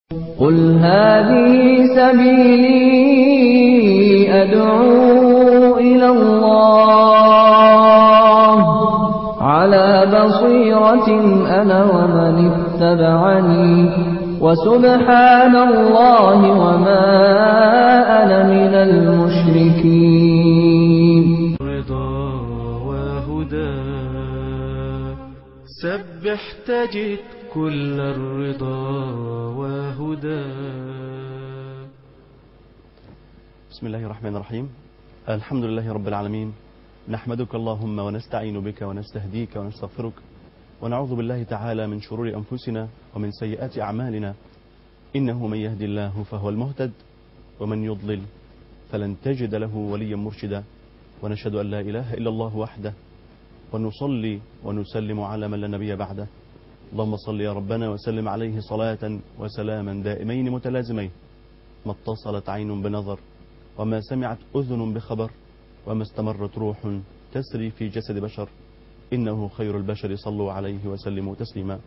قل هذه سبيلي أدعو إلى الله على بصيرة أنا ومن اتبعني وسبحان الله وما أنا من المشركين. رضا وهدى سبح تجد كل الرضا وهدى. بسم الله الرحمن الرحيم. الحمد لله رب العالمين، نحمدك اللهم ونستعين بك ونستهديك ونستغفرك ونعوذ بالله تعالى من شرور أنفسنا ومن سيئات أعمالنا، إنه من يهدي الله فهو المهتد ومن يضلل فلن تجد له وليا مرشدا، ونشهد أن لا إله إلا الله وحده ونصلي ونسلم على من لا نبي بعده. اللهم صل يا ربنا وسلم عليه صلاة وسلاما دائمين متلازمين، ما اتصلت عين بنظر وما سمعت أذن بخبر وما استمرت روح تسري في جسد بشر، إنه خير البشر صلوا عليه وسلموا تسليما.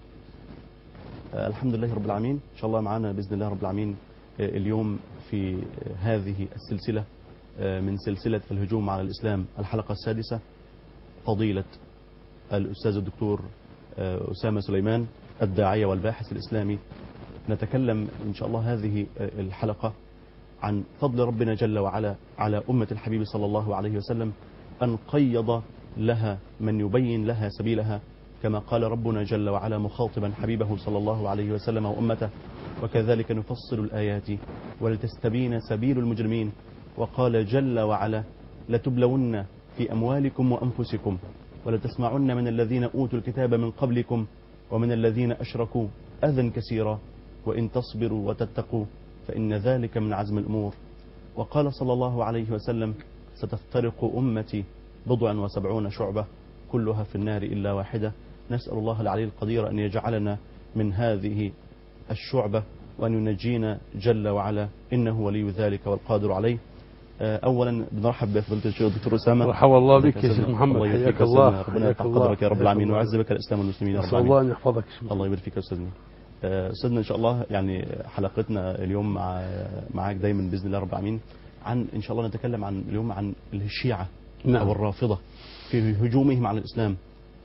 الحمد لله رب العالمين. إن شاء الله معنا بإذن الله رب العالمين اليوم في هذه السلسلة من سلسلة الهجوم على الإسلام الحلقة السادسة فضيلة الأستاذ الدكتور أسامة سليمان الداعية والباحث الإسلامي. نتكلم إن شاء الله هذه الحلقة عن فضل ربنا جل وعلا على أمة الحبيب صلى الله عليه وسلم، أن قيض لها من يبين لها سبيلها، كما قال ربنا جل وعلا مخاطبا حبيبه صلى الله عليه وسلم وأمته: وكذلك نفصل الآيات ولتستبين سبيل المجرمين. وقال جل وعلا: لتبلون في أموالكم وأنفسكم ولتسمعن من الذين أوتوا الكتاب من قبلكم ومن الذين أشركوا أذى كثيرا وإن تصبروا وتتقوا فإن ذلك من عزم الأمور. وقال صلى الله عليه وسلم: ستفترق أمتي 70 شعبة كلها في النار إلا واحدة. نسأل الله العلي القدير أن يجعلنا من هذه الشعبة وأن ينجينا جل وعلا، إنه ولي ذلك والقادر عليه. أولا بنرحب بفضيلة الشيخ الدكتور أسامة. مرحبا الله بك يا شيخ محمد، حياك الله. ربنا يرفع قدرك يا رب العالمين ويعز بك الإسلام والمسلمين يا رب العالمين. الله أن يحفظك. الله يبارك فيك يا أستاذنا. أستاذنا إن شاء الله يعني حلقتنا اليوم معاك دايما بإذن الله رب العالمين عن إن شاء الله نتكلم عن اليوم عن الشيعة أو الرافضة في هجومهم على الإسلام،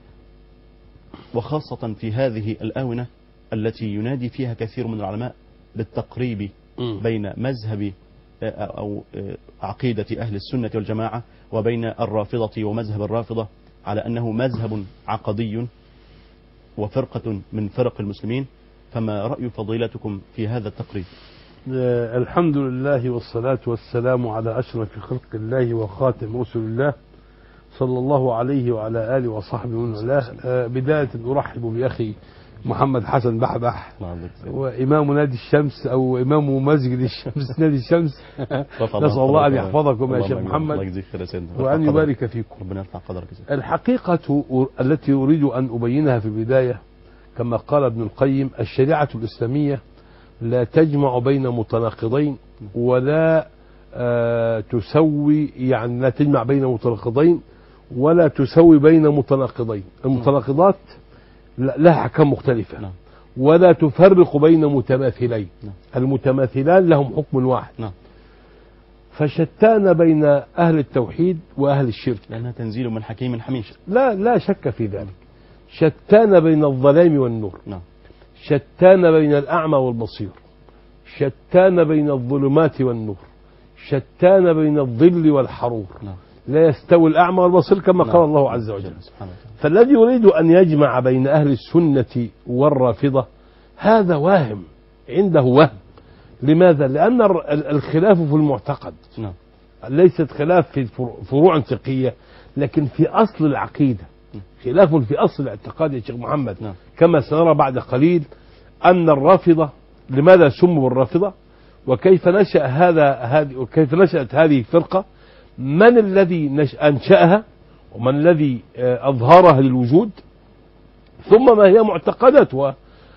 وخاصة في هذه الآونة التي ينادي فيها كثير من العلماء بالتقريب بين مذهب أو عقيدة أهل السنة والجماعة وبين الرافضة ومذهب الرافضة، على أنه مذهب عقدي وفرقة من فرق المسلمين. فما رأي فضيلتكم في هذا التقريب؟ الحمد لله والصلاة والسلام على أشرف خلق الله وخاتم رسل الله صلى الله عليه وعلى آله وصحبه ومن والاه. بداية أرحب بأخي محمد حسن بحبح وإمام نادي الشمس أو إمام مسجد الشمس نادي الشمس. نسأل الله أن يحفظكم يا شيخ محمد وأن يبارك فيكم. ربنا يرفع قدرك. الحقيقة التي أريد أن أبينها في البداية كما قال ابن القيم: الشريعة الإسلامية لا تجمع بين متناقضين ولا تسوي، يعني لا تجمع بين متناقضين ولا تسوي بين متناقضين. المتناقضات لها أحكام مختلفة ولا تفرق بين متماثلين. المتماثلان لهم حكم واحد، فشتان بين أهل التوحيد وأهل الشرك، لأنها تنزيل من حكيم حميد. لا شك في ذلك. شتان بين الظلام والنور، شتان بين الأعمى والبصير، شتان بين الظلمات والنور، شتان بين الظل والحرور. لا يستوي الأعمى والبصير كما قال الله عز وجل. فالذي يريد أن يجمع بين أهل السنة والرافضة هذا واهم، عنده وهم. لماذا؟ لأن الخلاف في المعتقد، ليست خلاف في فروع فقهية، لكن في أصل العقيدة. خلاف في أصل الاعتقاد يا شيخ محمد، كما سنرى بعد قليل أن الرافضة لماذا سموا الرافضة، وكيف كيف نشأت هذه الفرقة، من الذي أنشأها ومن الذي أظهرها للوجود، ثم ما هي معتقداتها.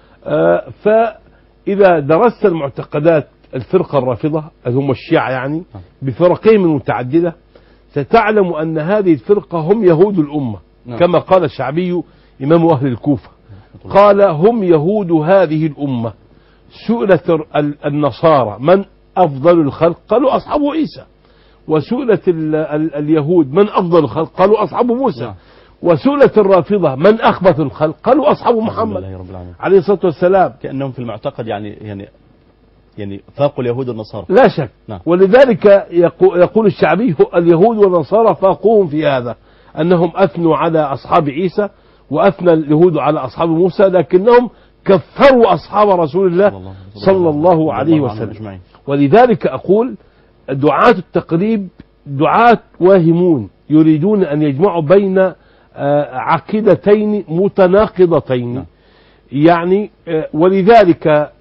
فإذا درست المعتقدات الفرقة الرافضة اللي هم الشيعة يعني بفرقهم المتعددة، ستعلم أن هذه الفرقة هم يهود الأمة. كما قال الشعبي إمام أهل الكوفة، قال: هم يهود هذه الأمة سئلت النصارى من أفضل الخلق؟ قالوا أصحاب عيسى. وسئلت اليهود من أفضل الخلق؟ قالوا أصحاب موسى. وسئلت الرافضة من أخبث الخلق؟ قالوا أصحاب محمد عليه الصلاة والسلام. كأنهم في المعتقد يعني فاقوا اليهود والنصارى لا شك. ولذلك يقول الشعبي اليهود والنصارى فاقوهم في هذا، أنهم أثنوا على أصحاب عيسى وأثنى اليهود على أصحاب موسى، لكنهم كفروا أصحاب رسول الله صلى الله عليه وسلم. ولذلك أقول دعاة التقريب دعاة واهمون يريدون أن يجمعوا بين عقيدتين متناقضتين. يعني ولذلك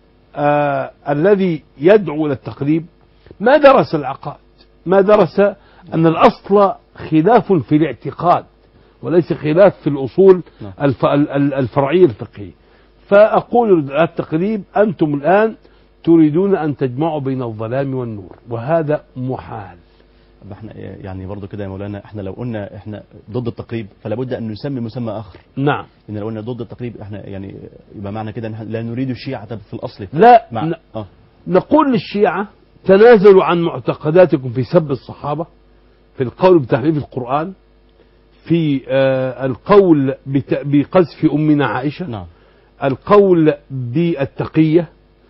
الذي يدعو إلى التقريب ما درس العقائد، ما درس أن الأصل خلاف في الاعتقاد وليس خلاف في الأصول الفرعية الفقهية. فأقول التقريب أنتم الآن تريدون أن تجمعوا بين الظلام والنور، وهذا محال. احنا يعني برضو كده يا مولانا، احنا لو قلنا احنا ضد التقريب فلا بد ان نسمي مسمى اخر. نعم. ان لو قلنا ضد التقريب احنا يعني يبقى معنى كده ان لا نريد الشيعة في الاصل. لا نقول للشيعة تنازلوا عن معتقداتكم في سب الصحابة، في القول بتحريف القرآن، في القول بقذف أمنا عائشة. نعم. القول بالتقية،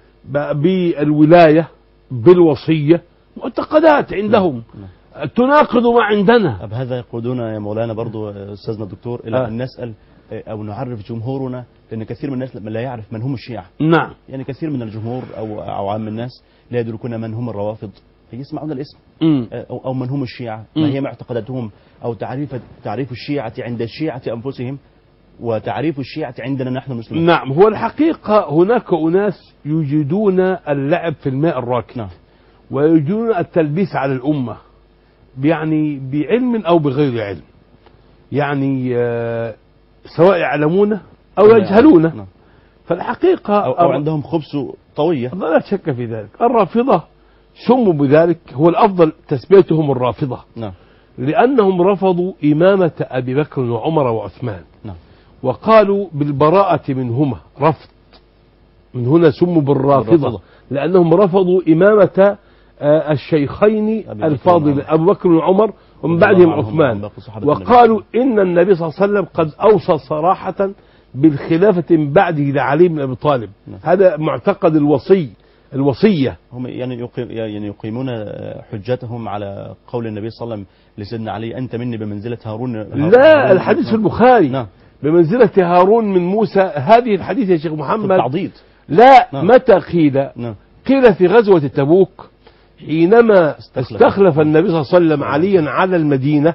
بالولاية، بالوصية، معتقدات عندهم تناقض ما عندنا. طب هذا يقودنا يا مولانا برضو أستاذنا الدكتور إلى أن نسأل أو نعرف جمهورنا، لأن كثير من الناس لا يعرف من هم الشيعة. نعم. يعني كثير من الجمهور أو عام الناس لا يدركون من هم الروافض، يسمعون الاسم أو من هم الشيعة، ما هي معتقداتهم، أو تعريف الشيعة عند الشيعة أنفسهم وتعريف الشيعة عندنا نحن المسلمين. نعم. هو الحقيقة هناك أناس يجيدون اللعب في الماء الراكد. نعم. ويجيدون التلبيس على الأمة، يعني بعلم أو بغير علم، يعني سواء يعلمون أو يجهلون. نعم. فالحقيقة أو عندهم خبث طوية. لا شك في ذلك. الرافضة سموا بذلك، هو الأفضل تسميتهم الرافضة. نعم. لأنهم رفضوا إمامة أبي بكر وعمر وعثمان. نعم. وقالوا بالبراءة منهما، رفض، من هنا سموا بالرافضة، لأنهم رفضوا إمامة الشيخين الفاضل أبو بكر وعمر ومن بعدهم عثمان. وقالوا إن النبي صلى الله عليه وسلم قد أوصى صراحة بالخلافة من بعده لعلي بن أبي طالب. هذا معتقد الوصية. هم يعني يقيمون حجتهم على قول النبي صلى الله عليه وسلم لسيدنا علي: أنت مني بمنزلة هارون. لا، الحديث في البخاري. نعم. بمنزلة هارون من موسى. هذه الحديث يا شيخ محمد التعضيد. لا. نعم. متى قيل؟ نعم. قيل في غزوة تبوك حينما استخلف النبي صلى الله عليه وسلم عليا على المدينة،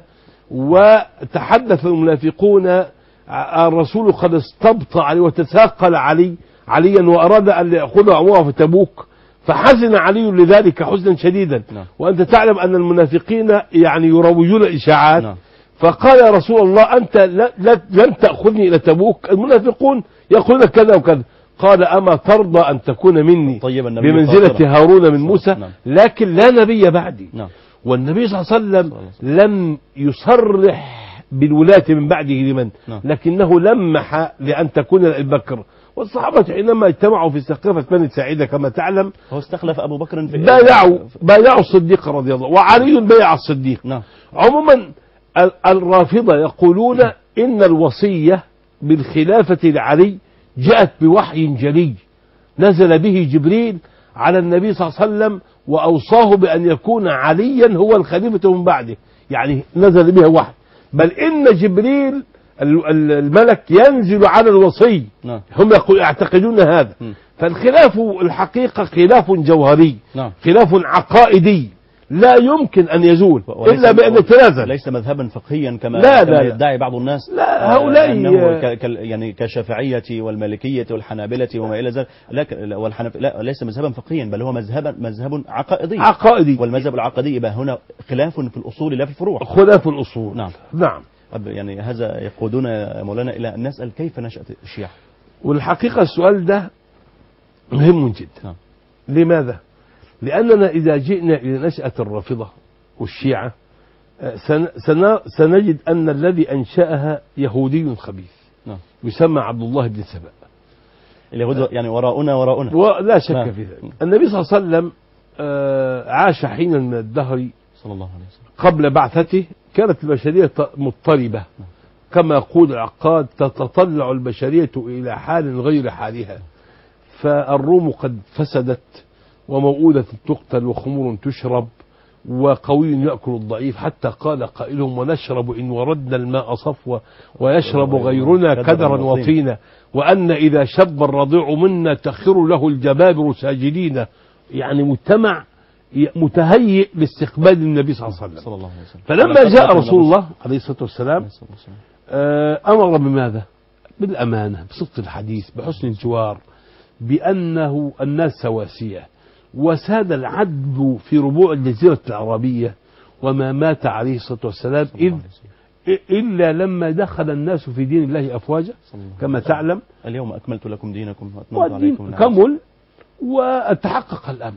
وتحدث المنافقون الرسول قد استبطأ عليه وتثاقل عليا وأراد أن يأخذ عمره في تبوك، فحزن علي لذلك حزنا شديدا. نعم. وأنت تعلم أن المنافقين يعني يروجون الإشاعات. نعم. فقال يا رسول الله أنت لن تأخذني إلى تبوك، المنافقون يقولون كذا وكذا. قال أما ترضى أن تكون مني بمنزلة هارون من موسى؟ نعم. لكن لا نبي بعدي. نعم. والنبي صلى الله عليه وسلم لم يصرح بالولاة من بعده لمن؟ نعم. لكنه لمح لأن تكون أبي بكر. والصحابة حينما اجتمعوا في سقيفة بني ساعدة كما تعلم، هو استخلف أبو بكر في بايعوا الصديق رضي الله، وعلي بايع الصديق. نعم. عموما الرافضة يقولون إن الوصية بالخلافة لعلي جاءت بوحي جلي نزل به جبريل على النبي صلى الله عليه وسلم وأوصاه بأن يكون عليا هو الخليفة من بعده، يعني نزل به وحي. بل إن جبريل الملك ينزل على الوصي. نعم. هم يعتقدون هذا. فالخلاف الحقيقة خلاف جوهري. نعم. خلاف عقائدي لا يمكن أن يزول إلا بأن يتنازل. ليس مذهبا فقهيا كما يدعي بعض الناس. لا، هؤلاء يعني كشافعية والمالكية والحنابلة وما إلى ذلك. لا، ليس مذهبا فقهيا، بل هو مذهب عقائدي. والمذهب العقدي يبقى هنا خلاف في الأصول لا في الفروع. خلاف الأصول. نعم. نعم. يعني هذا يقودنا مولانا إلى أن نسأل كيف نشأت الشيعة. والحقيقة السؤال ده مهم جدا. نعم. لماذا؟ لأننا إذا جئنا إلى نشأة الرافضة والشيعة سنجد أن الذي أنشأها يهودي خبيث. نعم. يسمى عبد الله بن سبأ. اليهود يعني وراءنا وراءنا. لا شك في ذلك. النبي صلى الله عليه وسلم عاش حينا من الدهر صلى الله عليه وسلم قبل بعثته كانت البشرية مضطربة، كما يقول العقاد تتطلع البشرية إلى حال غير حالها، فالروم قد فسدت وموؤودة تقتل وخمور تشرب وقوي يأكل الضعيف، حتى قال قائلهم ونشرب إن وردنا الماء صفوة ويشرب غيرنا كدرا وطينا، وأن إذا شب الرضيع منا تخر له الجبابر ساجدين. يعني مجتمع متهيئ لاستقبال النبي صلى الله عليه وسلم. فلما جاء رسول الله عليه الصلاة والسلام أمر بماذا؟ بالأمانة، بصدق الحديث، بحسن الجوار، بأنه الناس سواسية، وساد العدل في ربوع الجزيرة العربية، وما مات عليه الصلاة والسلام إلا لما دخل الناس في دين الله أفواجا كما تعلم. اليوم أكملت لكم دينكم وأتممت عليكم كمل وتحقق الأمن.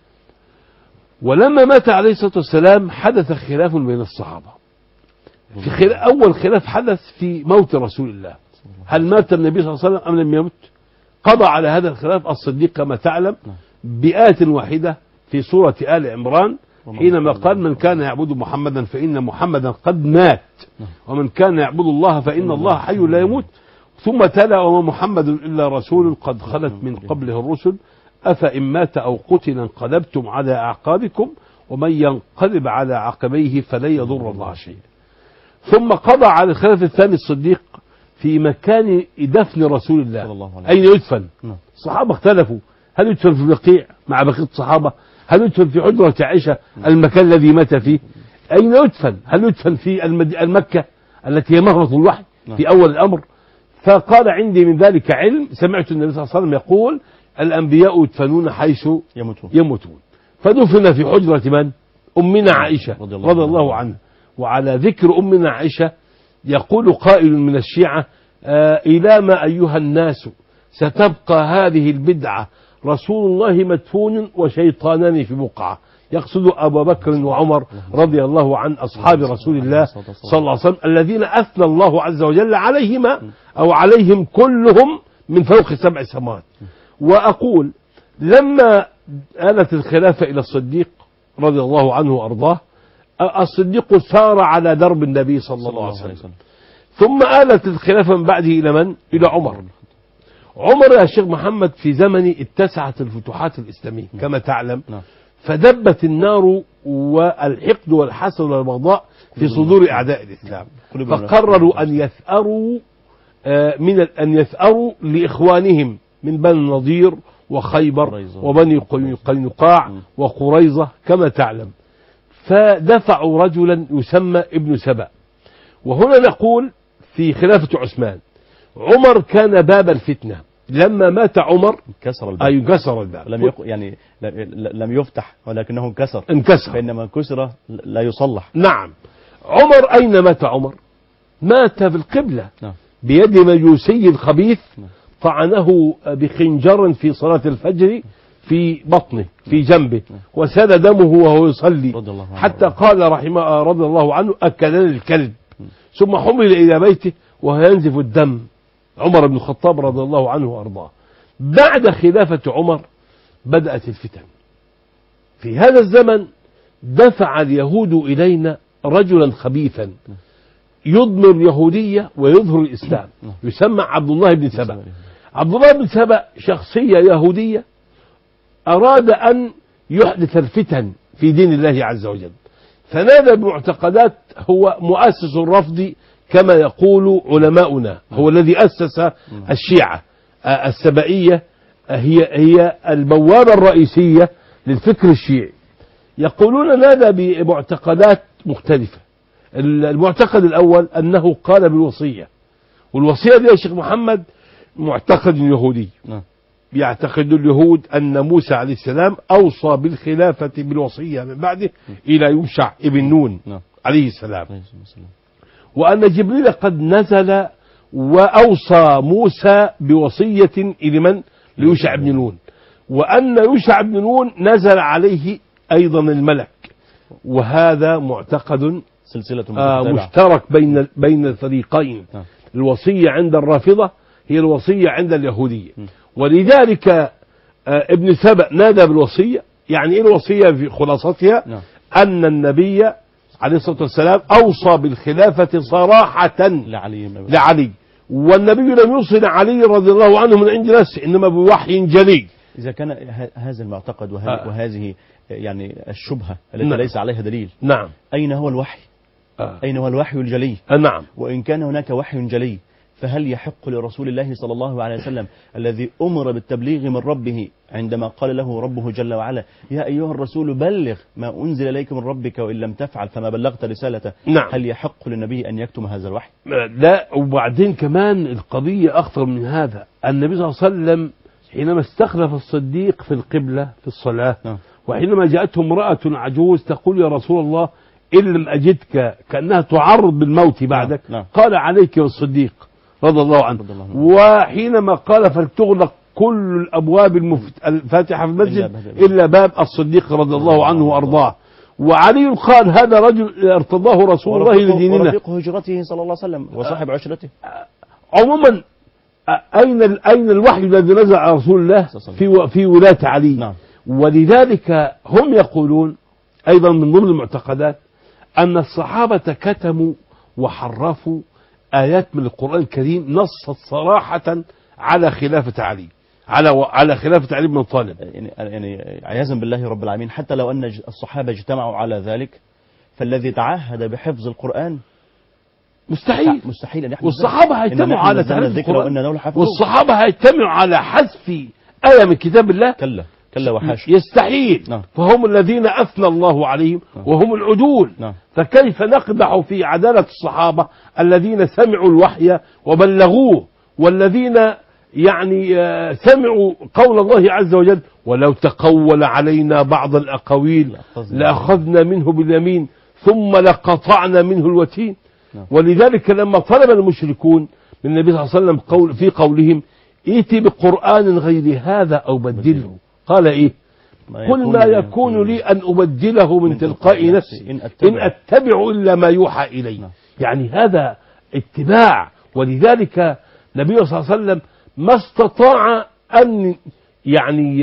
ولما مات عليه الصلاة والسلام حدث خلاف بين الصحابة. في أول خلاف حدث في موت رسول الله، هل مات النبي صلى الله عليه وسلم أم لم يمت؟ قضى على هذا الخلاف الصديق كما تعلم بآية واحدة في سورة آل عمران، حينما قال من كان يعبد محمدا فإن محمدا قد مات، ومن كان يعبد الله فإن الله حي لا يموت. ثم تلا وما محمد إلا رسول قد خلت من قبله الرسل أفإن مات أو قتل انقلبتم على أعقابكم ومن ينقلب على عقبيه فلن يضر الله شيئا. ثم قضى على الخلاف الثاني الصديق في مكان دفن رسول الله، أين يدفن؟ الصحابة اختلفوا، هل يدفن في البقيع مع بقية الصحابة؟ هل يدفن في حجرة عائشة المكان الذي مات فيه؟ أين يدفن؟ هل يدفن في المكة التي هي مهبط الوحي في أول الأمر؟ فقال عندي من ذلك علم، سمعت النبي صلى الله عليه وسلم يقول الأنبياء يدفنون حيث يموتون، فدفن في حجرة من؟ أمنا عائشة رضي الله عنها. وعلى ذكر أمنا عائشة يقول قائل من الشيعة إلى ما أيها الناس ستبقى هذه البدعة، رسول الله مدفون وشيطانان في بقعة، يقصد أبا بكر وعمر رضي الله عن أصحاب رسول الله صلى الله عليه وسلم الذين أثنى الله عز وجل عليهما أو عليهم كلهم من فوق 7 سماوات. وأقول لما آلت الخلافة إلى الصديق رضي الله عنه وأرضاه، الصديق سار على درب النبي صلى الله عليه وسلم، ثم آلت الخلافة من بعده إلى من؟ إلى عمر. عمر يا شيخ محمد في زمن اتسعت الفتوحات الإسلامية كما تعلم، فدبت النار والحقد والحسد والبغضاء في صدور أعداء الإسلام، فقرروا أن يثأروا لإخوانهم من بني النضير وخيبر وبني قينقاع وقريظة كما تعلم، فدفعوا رجلا يسمى ابن سبأ. وهنا نقول في خلافة عثمان عمر كان باب الفتنة، لما مات عمر كسر الباب لم يفتح ولكنه انكسر، فإنما كسر لا يصلح. نعم. عمر أين مات عمر؟ مات في القبلة بيد مجوسي خبيث طعنه بخنجر في صلاة الفجر في بطنه في جنبه وسال دمه وهو يصلي، حتى قال رضي الله عنه أكلني الكلب، ثم حمل إلى بيته وهو ينزف الدم. عمر بن الخطاب رضي الله عنه وأرضاه. بعد خلافة عمر بدأت الفتن. في هذا الزمن دفع اليهود إلينا رجلا خبيثا يضمر اليهودية ويظهر الإسلام، يسمى عبد الله بن سبأ. عبد الله بن سبأ شخصية يهودية أراد أن يحدث الفتن في دين الله عز وجل، فنادى بمعتقدات، هو مؤسس الرفض كما يقول علماؤنا، هو الذي أسس الشيعة السبائية، هي البوابة الرئيسية للفكر الشيعي. يقولون نادى بمعتقدات مختلفة. المعتقد الأول أنه قال بالوصية، والوصية دي يا شيخ محمد معتقد يهودي. يعتقد اليهود أن موسى عليه السلام أوصى بالخلافة بالوصية من بعده إلى يوشع ابن نون عليه السلام، وأن جبريل قد نزل وأوصى موسى بوصية إلى من؟ ليوشع بن نون، وأن يوشع بن نون نزل عليه أيضا الملك. وهذا معتقد سلسلة مشترك بين الفريقين. الوصية عند الرافضة هي الوصية عند اليهودية، ولذلك ابن سبأ نادى بالوصية. يعني ايه الوصية في خلاصتها؟ نعم. أن النبي عليه الصلاة والسلام أوصى بالخلافة صراحة لعلي، والنبي لم يوصي علي رضي الله عنه من عند نفسه، إنما بوحي جلي. إذا كان هذا المعتقد وهذه يعني الشبهة التي نعم. ليس عليها دليل، نعم، أين هو الوحي؟ أين هو الوحي الجلي؟ نعم. وإن كان هناك وحي جلي، فهل يحق لرسول الله صلى الله عليه وسلم الذي أمر بالتبليغ من ربه عندما قال له ربه جل وعلا يا أيها الرسول بلغ ما أنزل إليك من ربك وإن لم تفعل فما بلغت رسالته، نعم. هل يحق للنبي أن يكتم هذا الوحي؟ لا، وبعدين كمان القضية أخطر من هذا. النبي صلى الله عليه وسلم حينما استخلف الصديق في القبلة في الصلاة، وحينما جاءته امرأة عجوز تقول يا رسول الله إن لم أجدك، كأنها تعرض بالموت بعدك، قال عليك والصديق رضي الله عنه. وحينما قال فلتغلق كل الأبواب الفاتحة في المسجد إلا باب الصديق رضي الله عنه وأرضاه. وعلي قال هذا رجل ارتضاه رسول الله لديننا، ورفيق هجرته صلى الله عليه وسلم وصاحب عشرته. عموما أين الوحي الذي نزل على رسول الله في ولاة علي؟ نعم. ولذلك هم يقولون أيضا من ضمن المعتقدات أن الصحابة كتموا وحرفوا آيات من القرآن الكريم نصت صراحة على خلافة علي، على خلافة علي بن طالب. يعني عياذا بالله رب العالمين، حتى لو أن الصحابة اجتمعوا على ذلك، فالذي تعهد بحفظ القرآن مستحيل أن يحدث. والصحابة هيجتمعوا على تعريف القرآن، والصحابة هيجتمعوا على حذف آية من كتاب الله. كلا وحاشا، يستحيل. فهم الذين أثنى الله عليهم وهم العدول. فكيف نقدح في عدالة الصحابة الذين سمعوا الوحي وبلغوه، والذين يعني سمعوا قول الله عز وجل ولو تقول علينا بعض الأقاويل لأخذنا منه باليمين ثم لقطعنا منه الوتين. ولذلك لما طلب المشركون من النبي صلى الله عليه وسلم في قولهم ائت بقرآن غير هذا أو بدله، قال إيه؟ قل ما يكون لي أن أبدله من تلقاء نفسي إن أتبع إلا ما يوحى إلي. يعني هذا اتباع. ولذلك النبي صلى الله عليه وسلم ما استطاع أن يعني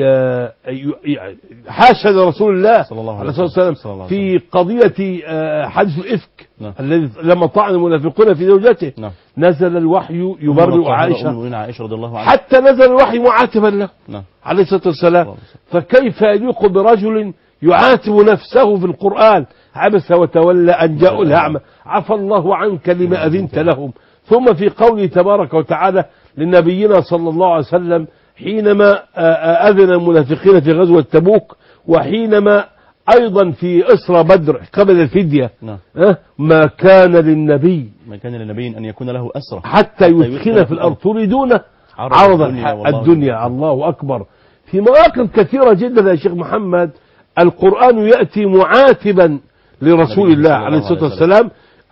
حاشا لرسول الله صلى الله عليه وسلم في قضية حدث الإفك الذي لما طعن المنافقون في زوجته، نزل الوحي يبرئ عائشة رضي الله عنها، حتى نزل الوحي معاتبا له عليه الصلاة والسلام. فكيف يليق برجل يعاتب نفسه في القرآن؟ عبس وتولى أن جاء الأعمى عفى الله عنك لما أذنت لهم. ثم في قوله تبارك وتعالى لنبينا صلى الله عليه وسلم حينما أذن المنافقين في غزوة تبوك، وحينما أيضا في أسرى بدر قبل الفدية، ما كان للنبي أن يكون له أسرى حتى يدخل في الأرض تريدون عرض الدنيا. الله أكبر. في مواقف كثيرة جدا يا شيخ محمد القرآن يأتي معاتبا لرسول الله عليه الصلاة والسلام،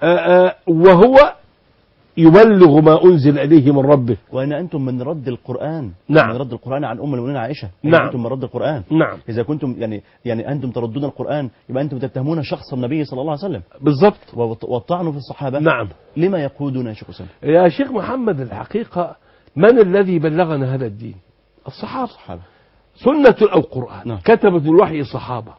وهو يبلغ ما أنزل إليه من ربه. وأن أنتم من رد القرآن، نعم. من رد القرآن عن أم المؤمنين عائشة. نعم. أنتم من رد القرآن. نعم. إذا كنتم يعني أنتم تردون القرآن، يبقى أنتم تتهمون شخص النبي صلى الله عليه وسلم. بالضبط. والطعن في الصحابة. نعم. لما يقودون يا شيخ حسين؟ يا شيخ محمد الحقيقة من الذي بلغنا هذا الدين؟ الصحابة. سنة أو قرآن. نعم. كتبة الوحي الصحابة،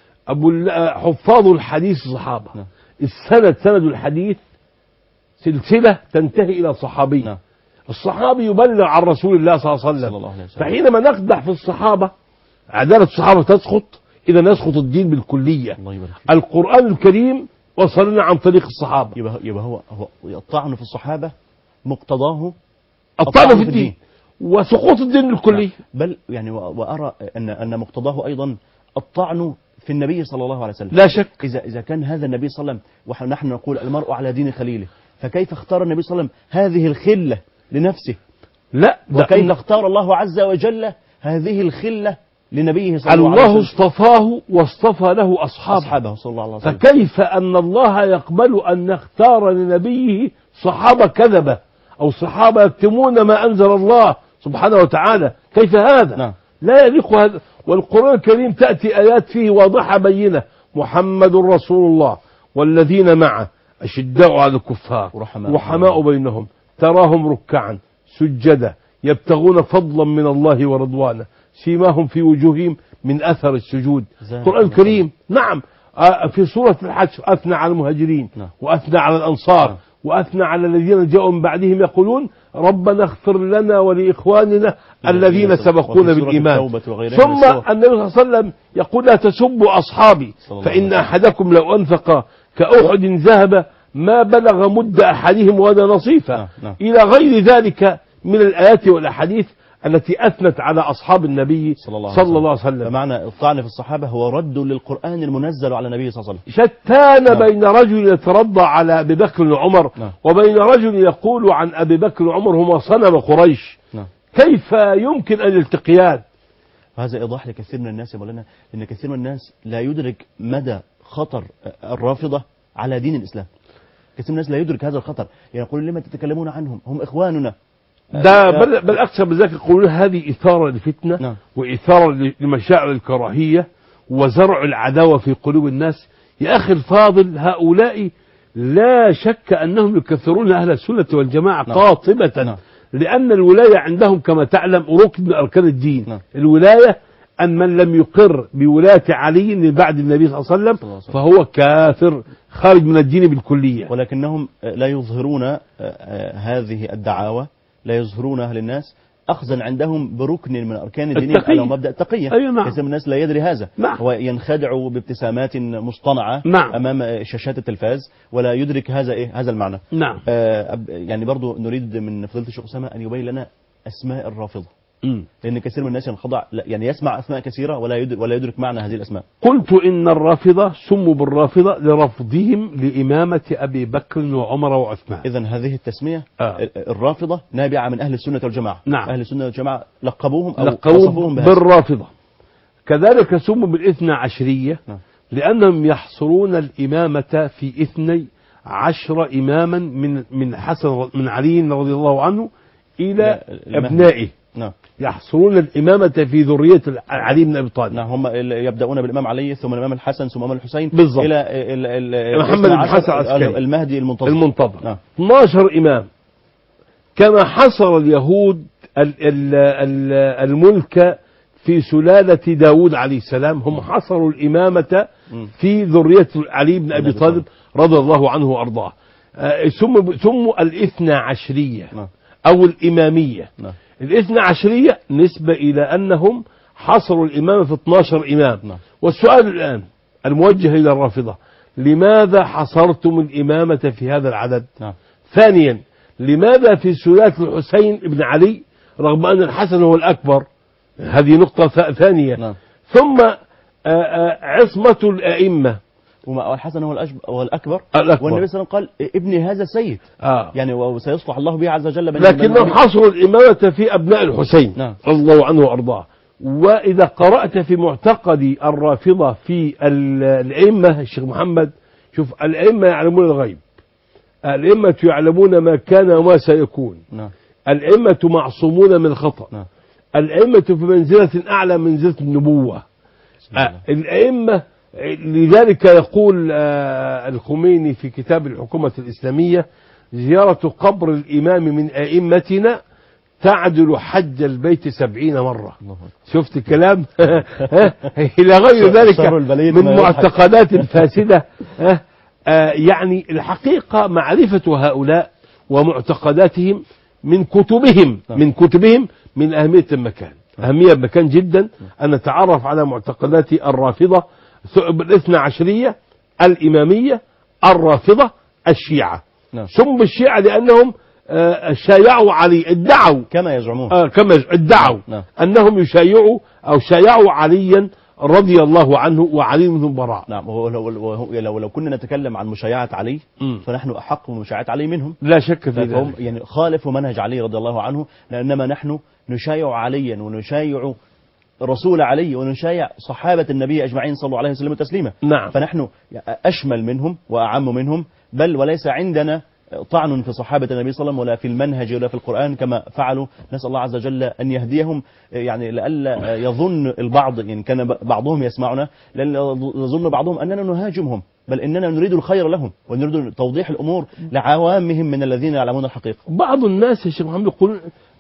حفاظ الحديث الصحابة. نعم. سند الحديث سلسلة تنتهي إلى صحابي. نعم. الصحابي يبلغ عن رسول الله صلى الله عليه وسلم. فحينما نقدح في الصحابة عدالة الصحابة تسقط، إذا يسقط الدين بالكلية. القرآن الكريم وصلنا عن طريق الصحابة. يبقى هو الطعن في الصحابة مقتضاه الطعن في الدين وسقوط الدين بالكلية. بل يعني وأرى أن مقتضاه أيضا الطعن في النبي صلى الله عليه وسلم. لا شك. إذا كان هذا النبي صلى الله عليه وسلم، ونحن نقول المرء على دين خليله، فكيف اختار النبي صلى الله عليه وسلم هذه الخلة لنفسه؟ لا، وكيف اختار الله عز وجل هذه الخلة لنبيه صلى الله عليه وسلم؟ الله اصطفاه واصطفى له أصحابه صلى الله عليه وسلم. فكيف أن الله يقبل أن نختار لنبيه صحابة كذبة أو صحابة يكتمون ما أنزل الله سبحانه وتعالى؟ كيف هذا؟ نعم. لا يليق هذا. والقرآن الكريم تأتي آيات فيه واضحة بينة: محمد رسول الله والذين معه أشداء على الكفار رحماء بينهم تراهم ركعا سجدا يبتغون فضلا من الله ورضوانه سيماهم في وجوههم من أثر السجود. القرآن الكريم نعم في سورة الحج أثنى على المهاجرين وأثنى على الأنصار وأثنى على الذين جاءوا من بعدهم يقولون ربنا اغفر لنا ولإخواننا الذين سبقونا بالإيمان. ثم النبي صلى الله عليه وسلم يقول لا تسبوا أصحابي فإن أحدكم لو أنفق كأحد ذهب ما بلغ مد أحدهم ولا نصيفه إلى غير ذلك من الآيات والأحاديث التي أثنت على أصحاب النبي صلى الله عليه وسلم. فمعنى الطعن في الصحابة هو رد للقرآن المنزل على النبي صلى الله عليه وسلم. شتان بين رجل يترضى على أبي بكر وعمر وبين رجل يقول عن أبي بكر وعمر هما صنم قريش. كيف يمكن أن يلتقيان؟ هذا إيضاح لكثير من الناس يا مولانا إن كثير من الناس لا يدرك مدى خطر الرافضة على دين الإسلام. كثير من الناس لا يدرك هذا الخطر، يعني يقول لما تتكلمون عنهم هم إخواننا. ده بل أكثر من ذلك يقولون هذه إثارة لفتنة وإثارة لمشاعر الكراهية وزرع العداوة في قلوب الناس. يا أخي الفاضل هؤلاء لا شك أنهم يكثرون أهل السنة والجماعة قاطبة لأن الولاية عندهم كما تعلم ركن من أركان الدين. الولاية أن من لم يقر بولاية علي من بعد النبي صلى الله عليه وسلم فهو كافر خارج من الدين بالكلية. ولكنهم لا يظهرون هذه الدعاوى، لا يظهرونها للناس أخذا عندهم بركن من أركان الدين على مبدأ التقية. كثير من الناس لا يدري هذا. هو ينخدع بابتسامات مصطنعة أمام شاشات التلفاز ولا يدرك هذا المعنى. يعني برضو نريد من فضيلة الشيخ أسامة أن يبين لنا أسماء الرافضة، لأن كثير من الناس ينخضع يعني يسمع أسماء كثيرة ولا يدرك معنى هذه الأسماء. قلت إن الرافضة سموا بالرافضة لرفضهم لإمامة أبي بكر وعمر وعثمان. إذن هذه التسمية الرافضة نابعة من أهل السنة والجماعة. أهل السنة والجماعة لقبوهم بالرافضة. كذلك سموا بالإثنى عشرية لأنهم يحصرون الإمامة في 12 إماما من حسن من علي رضي الله عنه إلى أبنائه. يحصرون الإمامة في ذرية علي بن أبي طالب. هم يبدأون بالإمام علي ثم الإمام الحسن ثم الإمام الحسين بالضبط. إلى محمد بن حسن العسكري المهدي المنتظر. 12 إمام كما حصر اليهود الملك في سلالة داود عليه السلام، هم حصروا الإمامة في ذرية علي بن أبي طالب رضي الله عنه وأرضاه. سموا الإثنى عشرية أو الإمامية. الاثنى عشرية نسبة إلى أنهم حصروا الإمامة في 12 إمام. والسؤال الآن الموجه إلى الرافضة لماذا حصرتم الإمامة في هذا العدد؟ ثانيا لماذا في سلالة الحسين بن علي رغم أن الحسن هو الأكبر؟ هذه نقطة ثانية. ثم عصمة الأئمة والحسن هو الأكبر والنبي صلى الله عليه وسلم قال ابني هذا سيد يعني وسيصلح الله به عز وجل. لكنهم حصروا الإمامة في أبناء الحسين رضي الله عنه وأرضاه. وإذا قرأت في معتقد الرافضة في الأئمة الشيخ محمد شوف الأئمة يعلمون الغيب، الأئمة يعلمون ما كان وما سيكون، الأئمة معصومون من الخطأ، الأئمة في منزلة أعلى من منزلة النبوة. الأئمة لذلك يقول الخميني في كتاب الحكومة الإسلامية زيارة قبر الإمام من أئمتنا تعدل حج البيت 70 مرة. شفت الكلام؟ إلى غير ذلك من معتقدات فاسدة. يعني الحقيقة معرفة هؤلاء ومعتقداتهم من كتبهم من أهمية المكان، أهمية المكان جدا أن نتعرف على معتقدات الرافضة الاثنى عشرية الإمامية الرافضة الشيعة. سموا الشيعة لأنهم شايعوا علي، ادعوا كما يزعمون ادعوا أنهم يشايعوا أو شايعوا عليا رضي الله عنه وعلي منهم براء. نعم. لو كنا نتكلم عن مشايعة علي فنحن أحق من مشايعة علي منهم لا شك في ذلك. يعني خالفوا منهج علي رضي الله عنه، لأنما نحن نشايع عليا ونشايع رسول علي ونشايع صحابة النبي أجمعين صلى الله عليه وسلم تسليما. فنحن أشمل منهم وأعم منهم، بل وليس عندنا طعن في صحابة النبي صلى الله عليه وسلم ولا في المنهج ولا في القرآن كما فعلوا. نسأل الله عز وجل أن يهديهم، يعني لألا يظن البعض إن كان بعضهم يسمعنا لألا يظن بعضهم أننا نهاجمهم، بل إننا نريد الخير لهم ونريد توضيح الأمور لعوامهم من الذين يعلمون الحقيقة. بعض الناس يا شيخ محمد يقول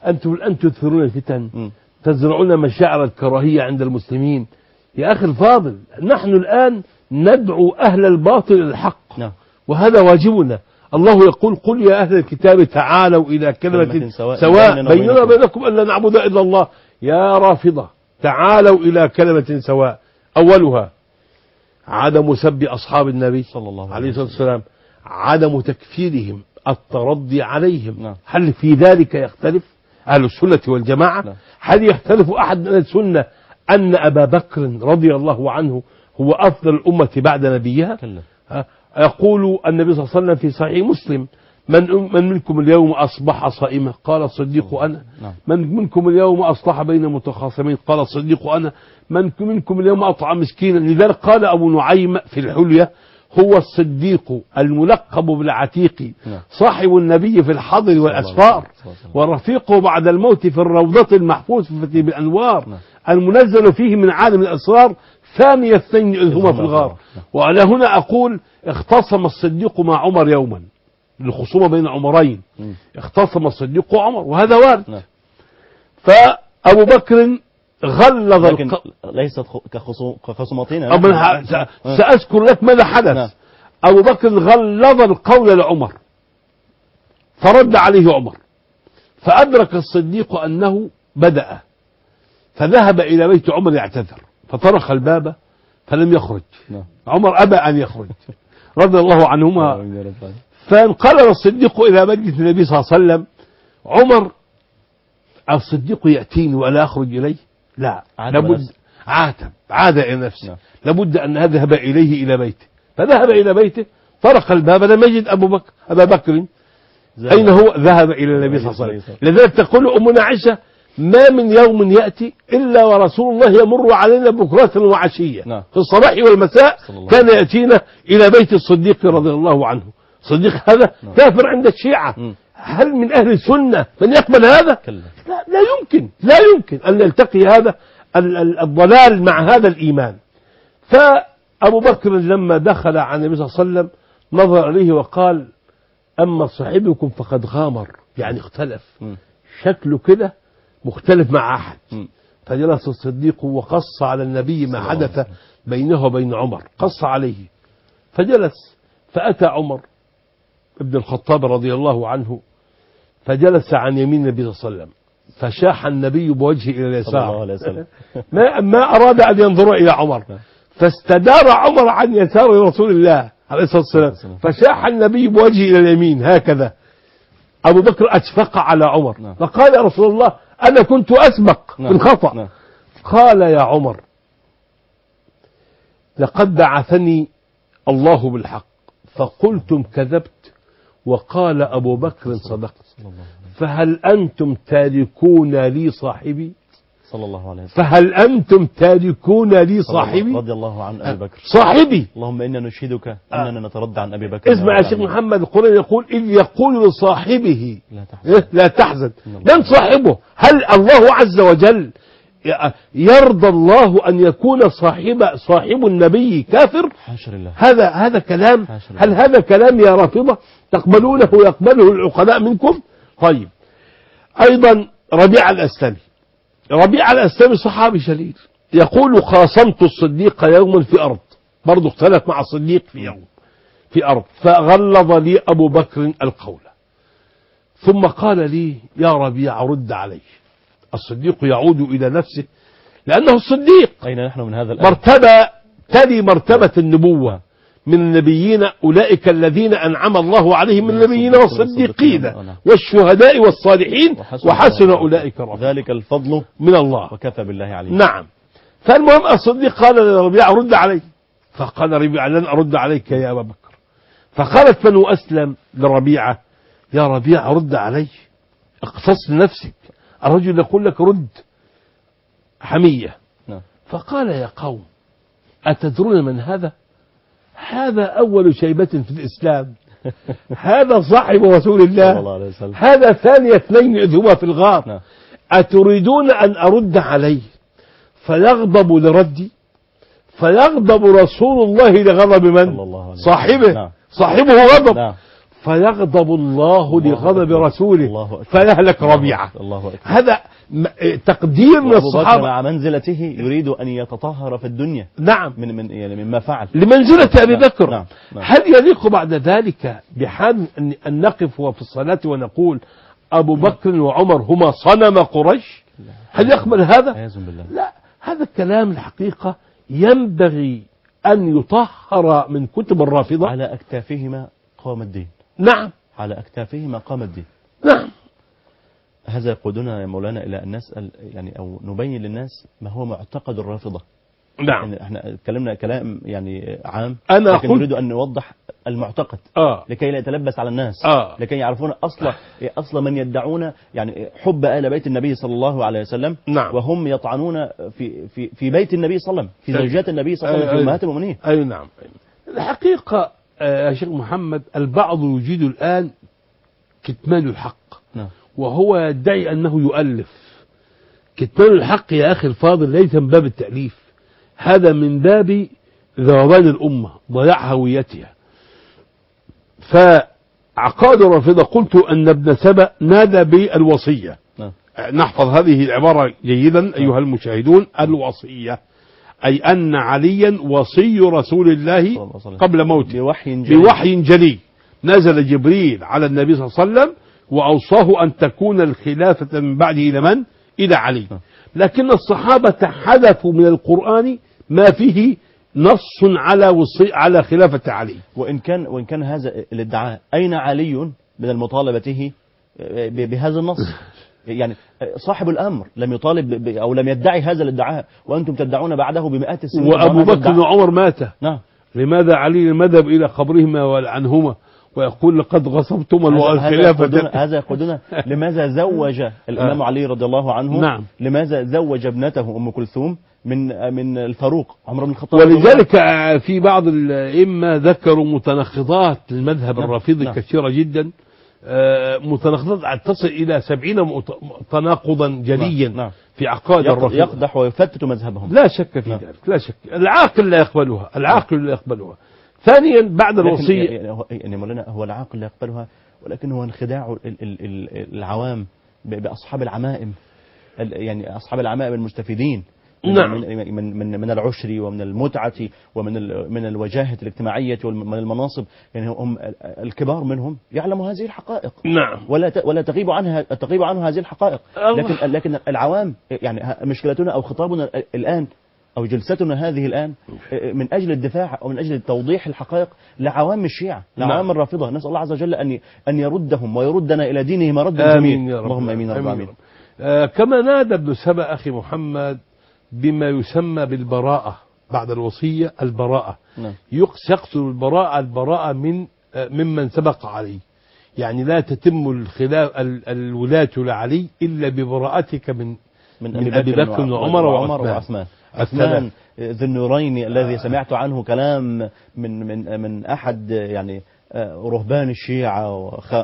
أنتم الآن تثيرون الفتن، تزرعون مشاعر الكراهية عند المسلمين. يا أخي الفاضل، نحن الآن ندعو أهل الباطل إلى الحق، وهذا واجبنا. الله يقول: قل يا أهل الكتاب تعالوا إلى كلمة سواء بيننا وبينكم ألا نعبد إلا الله. يا رافضة، تعالوا إلى كلمة سواء، أولها عدم سب أصحاب النبي صلى الله عليه وسلم، عدم تكفيرهم، الترضي عليهم. هل في ذلك يختلف أهل السنة والجماعة؟ هل يختلف أحد من السنة أن أبا بكر رضي الله عنه هو أفضل الأمة بعد نبيها؟ يقول النبي صلى الله عليه وسلم في صحيح مسلم: من منكم اليوم أصبح صائما؟ قال الصديق أنا. من منكم اليوم أصلح بين متخاصمين؟ قال الصديق أنا. من منكم اليوم أطعم مسكينا؟ لذلك قال أبو نعيم في الحلية: هو الصديق الملقب بالعتيق، صاحب النبي في الحضر والأسفار، ورفيقه بعد الموت في الروضة المحفوظة بالأنوار، المنزل فيه من عالم الأسرار، ثاني اثنين إذ هما في الغار. وعلى هنا أقول: اختصم الصديق مع عمر يوما، الخصومة بين عمرين، اختصم الصديق وعمر، وهذا وارد. فأبو بكر غلظ ليست كخصومتين. سأذكر لك ماذا حدث. أبو بكر غلظ القول لعمر، فرد عليه عمر، فأدرك الصديق أنه بدأ، فذهب إلى بيت عمر يعتذر، فطرق الباب فلم يخرج. عمر أبى أن يخرج رضي الله عنهما. فانقلب الصديق إلى مجلس النبي صلى الله عليه وسلم. عمر: الصديق يأتيني ولا أخرج إليه؟ لا، لابد. عاد إلى نفسه، لابد أن أذهب إليه إلى بيته. فذهب إلى بيته، طرق الباب، لم يجد أبا بكر. أين هو؟ ذهب إلى النبي صلى الله عليه وسلم. لذلك تقول أمنا عائشة: ما من يوم يأتي إلا ورسول الله يمر علينا بكرة وعشية، في الصباح والمساء كان يأتينا إلى بيت الصديق رضي الله عنه. صديق هذا كافر عند الشيعة. هل من أهل السنة من يقبل هذا؟ لا يمكن أن يلتقي هذا الضلال مع هذا الإيمان. فأبو بكر لما دخل على النبي صلى الله عليه وسلم نظر إليه وقال: أما صاحبكم فقد غامر، يعني اختلف، شكله كده مختلف مع أحد. فجلس الصديق وقص على النبي ما حدث بينه وبين عمر، قص عليه. فجلس، فأتى عمر ابن الخطاب رضي الله عنه، فجلس عن يمين النبي صلى الله عليه وسلم، فشاح النبي بوجهه إلى اليسار، ما أراد أن ينظر إلى عمر، فاستدار عمر عن يسار رسول الله عليه الصلاة والسلام، فشاح النبي بوجهه إلى اليمين هكذا. أبو بكر أشفق على عمر، فقال: يا رسول الله، أنا كنت أسبق بالخطأ. قال: يا عمر، لقد بعثني الله بالحق فقلتم كذبت، وقال أبو بكر صدقت، فهل أنتم تاركون لي صاحبي؟ صلى الله عليه وسلم. فهل أنتم تاركون لي صاحبي؟ رضي الله عن أبي بكر صاحبي. اللهم إنا نشهدك أننا نتردى عن أبي بكر. اسمع يا شيخ محمد، القرآن يقول: إذ يقول لصاحبه لا تحزن. من صاحبه؟ هل الله عز وجل يرضى الله أن يكون صاحب النبي كافر؟ حاشا لله. هذا كلام؟ هل هذا كلام يا رافضة تقبلونه ويقبله العقلاء منكم؟ طيب، أيضا ربيعة الأسلمي صحابي شرير، يقول: خاصمت الصديق يوما في أرض، برضو اختلف مع الصديق في يوم في أرض، فغلظ لي أبو بكر القول، ثم قال لي: يا ربيع رد عليه. الصديق يعود إلى نفسه لأنه الصديق. أين نحن من هذا مرتبة تلي مرتبة النبوة من النبيين، أولئك الذين أنعم الله عليهم من النبيين والصديقين والشهداء والصالحين وحسن أولئك رفيقا. ذلك الفضل من الله وكفى بالله عليم. نعم. فالمهم الصديق قال لربيع: رد علي. فقال ربيع: لن أرد عليك يا أبا بكر. فقالت بنو أسلم لربيعة: يا ربيع رد علي، اقتص لنفسك، الرجل يقول لك رد، حمية. فقال: يا قوم، أتدرون من هذا؟ هذا أول شيبة في الإسلام، هذا صاحب رسول الله، هذا ثاني اثنين إذ هما في الغار. أتريدون أن أرد عليه فيغضب لردي؟ فيغضب رسول الله لغضب من؟ صاحبه غضب. فيغضب الله لغضب رسوله الله أكبر. فيهلك ربيعة. الله أكبر. هذا تقدير من وأبو بكر الصحابة مع منزلته يريد أن يتطهر في الدنيا نعم يعني مما فعل لمنزلة أبي بكر. نعم. نعم. هل يليق بعد ذلك بحال أن نقف في الصلاة ونقول أبو بكر وعمر هما صنم قريش؟ هل يقبل هذا؟ عياذ بالله. لا، هذا الكلام الحقيقة ينبغي أن يطهر من كتب الرافضة. على أكتافهما قام الدين. نعم على أكتافهما قام الدين. نعم. هذا يقودنا يا مولانا إلى أن نسأل يعني أو نبين للناس ما هو معتقد الرافضة. نعم. يعني احنا اتكلمنا كلام يعني عام، أنا لكن قلت نريد أن نوضح المعتقد لكي لا يتلبس على الناس، لكي يعرفون أصل من يدعون يعني حب آل بيت النبي صلى الله عليه وسلم. نعم. وهم يطعنون في بيت النبي صلى الله عليه وسلم، في زوجات النبي صلى الله عليه وسلم، في أمهات المؤمنين. أي نعم. الحقيقة يا شيخ محمد البعض يجيد الآن كتمان الحق. نعم. وهو يدعي أنه يؤلف. كتمان الحق يا أخي الفاضل ليس من باب التأليف، هذا من باب ذوبان الأمة، ضياع هويتها. فعقائد الرافضة قلت أن ابن سبأ نادى بالوصية. نحفظ هذه العبارة جيدا أيها المشاهدون. الوصية أي أن عليا وصي رسول الله قبل موته بوحي جلي نزل جبريل على النبي صلى الله عليه وسلم وأوصاه أن تكون الخلافة من بعده إلى من؟ إلى علي. لكن الصحابة حذفوا من القرآن ما فيه نص على خلافة علي. وإن كان هذا الادعاء، أين علي من المطالبته بهذا النص؟ يعني صاحب الأمر لم يطالب أو لم يدعي هذا الادعاء، وأنتم تدعون بعده بمئات السنين. وأبو بكر وعمر مات. نعم. لماذا علي المذهب إلى قبرهما ولعنهما ويقول لقد غصبتم الخلافة؟ هذا يقودنا لماذا زوج الإمام علي رضي الله عنه؟ نعم. لماذا زوج ابنته أم كلثوم من الفاروق عمر بن الخطاب؟ ولذلك في بعض الأئمة ذكروا متناقضات للمذهب الرافضي كثيرة جدا، متناقضات تصل إلى 70 تناقضا جليا في عقائد الرافضة، يقدح ويفتت مذهبهم. لا شك في ذلك، لا شك. العاقل لا يقبلها، العاقل لا يقبلها. ثانيا بعد الوصية يعني مولانا هو العاقل لا يقبلها، ولكن هو انخداع العوام بأصحاب العمائم، يعني أصحاب العمائم المستفيدين من العشر ومن المتعة ومن الوجاهة الاجتماعية ومن المناصب. يعني هم الكبار منهم يعلموا هذه الحقائق. نعم. ولا تغيب عنه هذه الحقائق. لكن العوام يعني مشكلتنا أو خطابنا الآن أو جلستنا هذه الآن من أجل الدفاع أو من أجل توضيح الحقائق لعوام الشيعة، لعوام الرافضة. نسأل الله عز وجل أن يردهم ويردنا إلى دينهم ردا جميلا. اللهم آمين رب العالمين. كما نادى ابن سبأ أخي محمد بما يسمى بالبراءة بعد الوصية، البراءة. يقصد البراءة ممن سبق عليه، يعني لا تتم الولاة لعلي إلا ببراءتك من أبي بكر وعمر وعثمان. عثمان ذو النورين الذي سمعت عنه كلام من أحد يعني رهبان الشيعة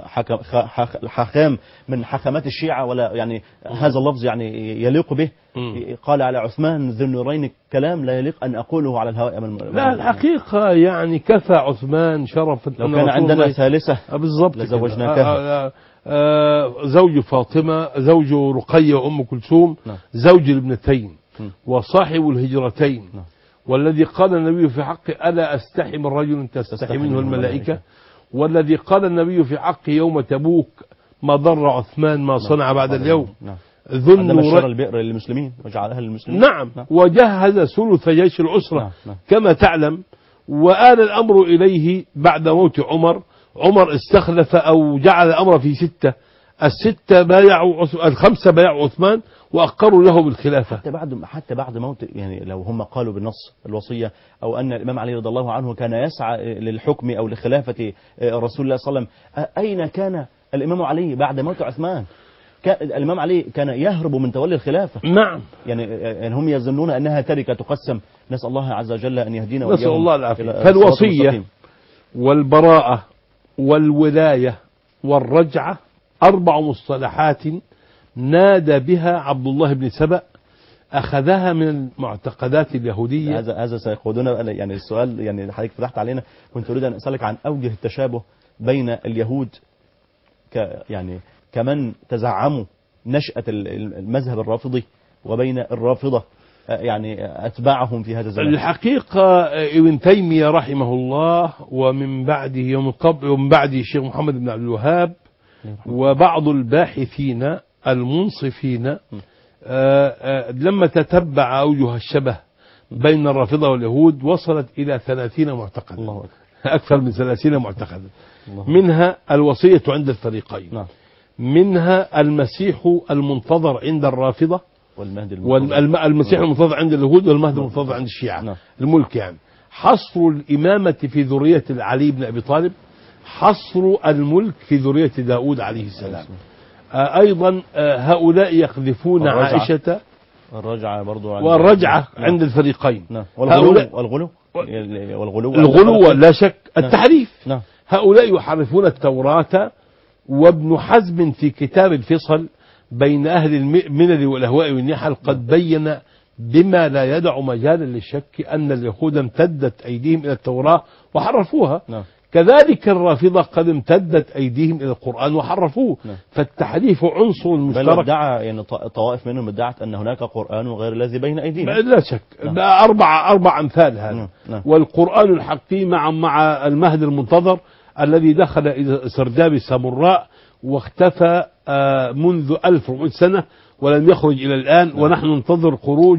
وحكام من حكمات الشيعة، ولا يعني هذا اللفظ يعني يليق به. قال على عثمان ذو النورين كلام لا يليق أن أقوله على الهواء. لا الحقيقة يعني كفى عثمان شرفا. لو كان عندنا ثالثة بالضبط لزوجناكها. زوج فاطمة، زوج رقية وأم كلثوم، زوج الابنتين وصاحب الهجرتين، والذي قال النبي في حقه ألا أستحي من رجل تستحي منه الملائكة، والذي قال النبي في حقه يوم تبوك ما ضر عثمان ما صنع بعد اليوم. ذو النورين البئر للمسلمين وجعلها للمسلمين. نعم. وجهز ثلث جيش الأسرة كما تعلم، وآل الأمر إليه بعد موت عمر. عمر استخلف أو جعل الأمر في 6، الخمسة بايعوا عثمان وأقروا له بالخلافة حتى بعد موت. يعني لو هم قالوا بالنص الوصية أو أن الإمام علي رضي الله عنه كان يسعى للحكم أو لخلافة رسول الله صلى الله عليه وسلم، أين كان الإمام علي بعد موت عثمان؟ الإمام علي كان يهرب من تولي الخلافة. نعم. يعني هم يظنون أنها تركة تقسم. نسأل الله عز وجل أن يهدينا نسأل الله العافية. فالوصية والبراءة والولاية والرجعة 4 مصطلحات نادى بها عبد الله بن سبأ، أخذها من المعتقدات اليهودية. هذا سيقودنا يعني السؤال، يعني حضرتك فتحت علينا، كنت أريد أن أسألك عن أوجه التشابه بين اليهود يعني كمن تزعموا نشأة المذهب الرافضي وبين الرافضة يعني أتباعهم في هذا الزمان؟ الحقيقة ابن تيمية رحمه الله ومن بعده ومن بعده الشيخ محمد بن عبد الوهاب وبعض الباحثين المنصفين لما تتبع أوجه الشبه بين الرافضة واليهود وصلت إلى 30 معتقدا، أكثر من 30 معتقدا، منها الوصية عند الفريقين، منها المسيح المنتظر عند الرافضة، والمسيح المنتظر عند اليهود، والمهدي المنتظر عند الشيعة، الملك يعني، حصر الإمامة في ذرية علي بن أبي طالب، حصر الملك في ذرية داود عليه السلام. أيضا هؤلاء يقذفون عائشة، الرجعة برضو والرجعة عند الفريقين، والغلو لا شك، التحريف. هؤلاء يحرفون التوراة، وابن حزم في كتاب الفصل بين أهل الملل والأهواء والنحل قد بين بما لا يدع مجالا للشك أن اليهود امتدت أيديهم إلى التوراة وحرفوها، كذلك الرافضة قد امتدت أيديهم إلى القرآن وحرفوه، فالتحريف عنصر مشترك. بل ادعى يعني طوائف منهم ادعت أن هناك قرآن غير الذي بين أيدينا، لا شك. أربع أمثال هذا. والقرآن الحقيقي مع المهدي المنتظر الذي دخل إلى سرداب السامراء واختفى منذ 1400 سنة ولم يخرج إلى الآن، ونحن ننتظر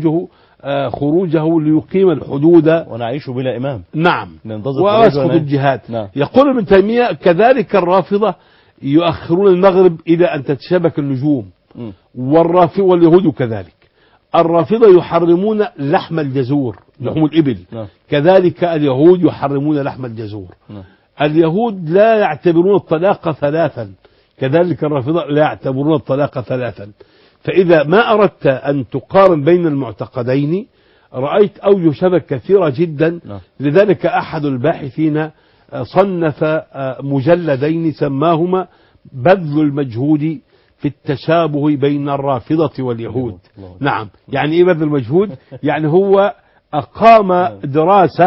خروجه ليقيم الحدود ونعيش بلا إمام. نعم، ويسقط الجهاد. يقول ابن تيمية كذلك الرافضة يؤخرون المغرب إلى أن تتشابك النجوم، واليهود كذلك. الرافضة يحرمون لحم الجزور، لحم الإبل، كذلك اليهود يحرمون لحم الجزور. اليهود لا يعتبرون الطلاق ثلاثا، كذلك الرافضة لا يعتبرون الطلاق ثلاثا. فإذا ما أردت أن تقارن بين المعتقدين رأيت أوجه شبه كثيرة جدا. لذلك أحد الباحثين صنف مجلدين سماهما بذل المجهود في التشابه بين الرافضة واليهود. نعم، يعني إيه بذل المجهود؟ يعني هو أقام دراسة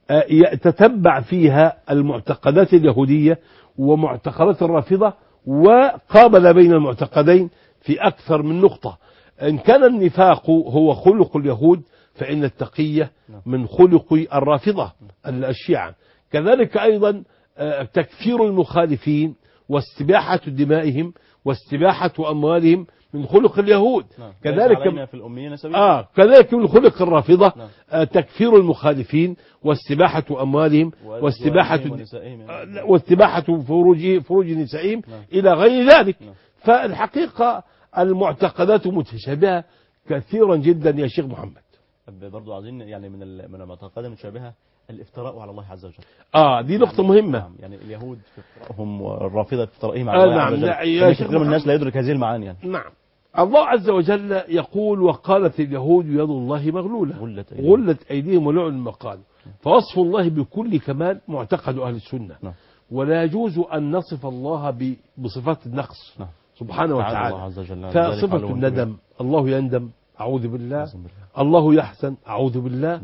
تتبع فيها المعتقدات اليهودية ومعتقدات الرافضة، وقابل بين المعتقدين في أكثر من نقطة. إن كان النفاق هو خلق اليهود فإن التقية من خلق الرافضة الشيعة. كذلك أيضا تكفير المخالفين واستباحة دمائهم واستباحة أموالهم من خلق اليهود. كذلك كذلك من خلق الرافضة تكفير المخالفين واستباحة أموالهم واستباحة فروج نسائهم إلى غير ذلك. فالحقيقة المعتقدات متشابهة كثيرا جدا يا شيخ محمد. برضو عايزين يعني من المعتقدات المتشابهة الافتراء على الله عز وجل. دي نقطة مهمة. يعني اليهود في افترائهم والرافضة في افترائهم على الله عز وجل. كثير من الناس لا يدرك هذه المعاني يعني. نعم، الله عز وجل يقول وقالت اليهود يد الله مغلولة غلت أيديهم ولعنوا ما قالوا. فوصف الله بكل كمال معتقد أهل السنة. ولا يجوز أن نصف الله بصفات النقص سبحانه وتعالى. فصفة الندم، الله يندم، أعوذ بالله. الله يحزن، أعوذ بالله.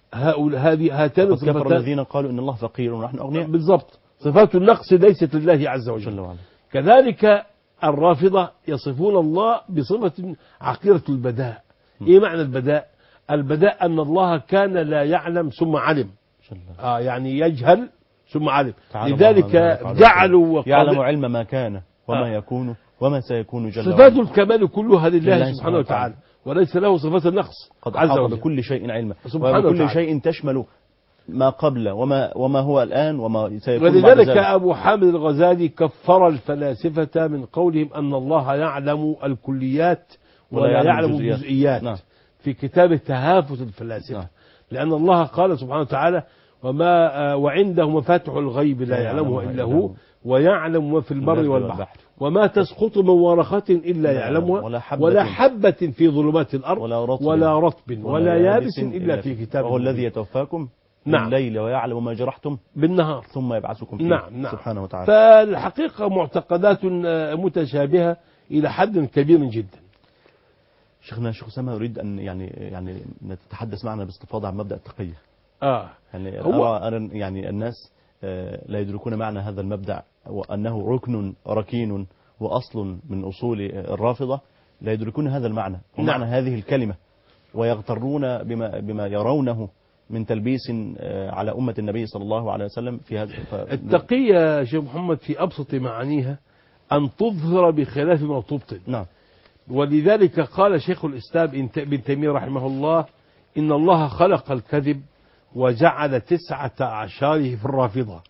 هاتان الصفتان الذين قالوا إن الله فقير ونحن أغنياء. بالضبط، صفات النقص ليست لله عز وجل. كذلك الرافضة يصفون الله بصفة عقيرة البداء. إيه معنى البداء؟ البداء أن الله كان لا يعلم ثم علم، يعني يجهل ثم علم. لذلك جعلوا يعلم علم ما كان وما يكون وما سيكون جل وعلا. صفات الكمال كلها لله سبحانه وتعالى، وليس له صفات النقص. قد أحاط بكل شيء علما، وبكل شيء تشمل ما قبل وما هو الآن وما سيكون. ولذلك أبو حامد الغزالي كفر الفلاسفة من قولهم أن الله يعلم الكليات ولا يعلم الجزئيات. في كتاب تهافت الفلاسفة. لأن الله قال سبحانه وتعالى وعنده مفاتح الغيب لا يعلمه إلا هو ويعلم ما في البر والبحر وما تسقط من ورقة إلا يعلمها ولا حبة في ظلمات الأرض ولا رطب ولا يابس إلا في كتاب. وهو الذي يتوفاكم بالليل ويعلم ما جرحتم بالنهار ثم يبعثكم فيه. سبحانه وتعالى. فالحقيقة معتقدات متشابهة إلى حد كبير جدا. شيخنا الشيخ أسامة أريد أن يعني نتحدث معنا باستفاضة عن مبدأ التقية. يعني أرى يعني الناس لا يدركون معنى هذا المبدأ وأنه ركن ركين وأصل من أصول الرافضة، لا يدركون هذا المعنى ومعنى هذه الكلمة، ويغترون بما يرونه من تلبيس على أمة النبي صلى الله عليه وسلم في هذا. التقية يا شيخ محمد في أبسط معانيها أن تظهر بخلاف ما تبطن. نعم. ولذلك قال شيخ الإسلام ابن تيمية رحمه الله: إن الله خلق الكذب وجعل 19 في الرافضة.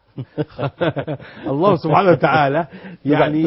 الله سبحانه وتعالى يعني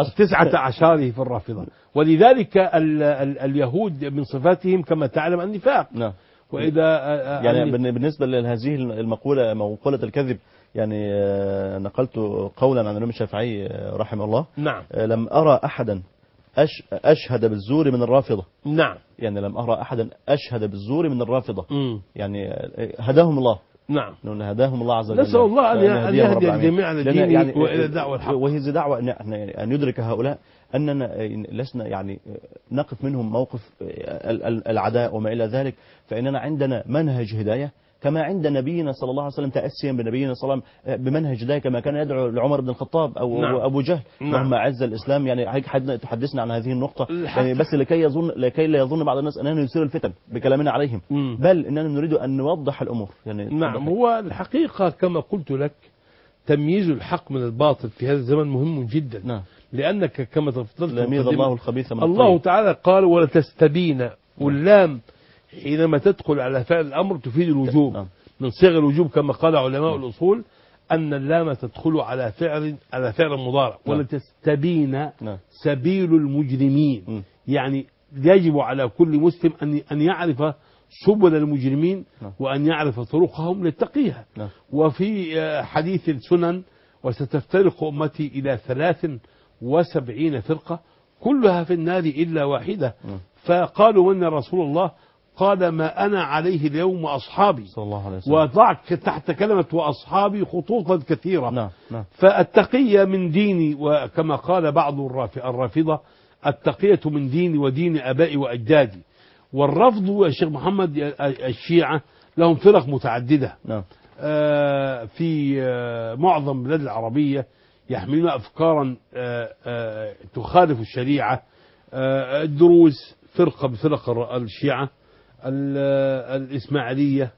19 في الرافضة. ولذلك اليهود من صفاتهم كما تعلم النفاق. نعم. وإذا يعني بالنسبة لهذه المقولة، مقولة الكذب، يعني نقلت قولا عن الإمام الشافعي رحمه الله. نعم. لم أرى أحدا أشهد بالزور من الرافضة. نعم. يعني لم أرى أحدا أشهد بالزور من الرافضة. يعني هداهم الله. نعم. هداهم الله عز وجل. نسأل الله أن يهدي الجميع لدينه يعني وإلى الدعوة الحق. وهي دعوة أن يدرك هؤلاء أننا لسنا يعني نقف منهم موقف العداء وما إلى ذلك، فإننا عندنا منهج هداية كما عند نبينا صلى الله عليه وسلم، تأسيا بنبينا صلى الله عليه وسلم بمنهج هداية كما كان يدعو لعمر بن الخطاب أو نعم. أبو جهل. نعم. وهم أعز الإسلام. يعني هيك تحدثنا عن هذه النقطة يعني بس لكي لا يظن بعض الناس أننا نثير الفتن بكلامنا عليهم، بل إننا نريد أن نوضح الأمور. يعني نعم. هو الحقيقة كما قلت لك تمييز الحق من الباطل في هذا الزمن مهم جدا. نعم. لأنك كما تفضلت ليميز الله الخبيث من الله الطيب. تعالى قال: ولتستبين. واللام حينما تدخل على فعل الأمر تفيد الوجوب. نعم. من صيغ الوجوب كما قال علماء الأصول أن اللام تدخل على فعل مضارع. ولتستبين سبيل المجرمين. يعني يجب على كل مسلم أن يعرف سبل المجرمين وأن يعرف طرقهم للتقيها. وفي حديث السنن: وستفترق أمتي إلى 73 فرقة كلها في النار إلا واحدة. فقالوا: من رسول الله؟ قال: ما أنا عليه اليوم وأصحابي. صلى الله عليه وسلم. وضع تحت كلمة وأصحابي خطوطا كثيرة. نعم. فالتقية من ديني، وكما قال بعض الرافضة: التقية من ديني ودين أبائي وأجدادي. والرفض يا شيخ محمد الشيعة لهم فرق متعددة. نعم. في معظم البلاد العربية يحملون أفكارا تخالف الشريعة. الدروز فرقة بفرق الشيعة، الإسماعيلية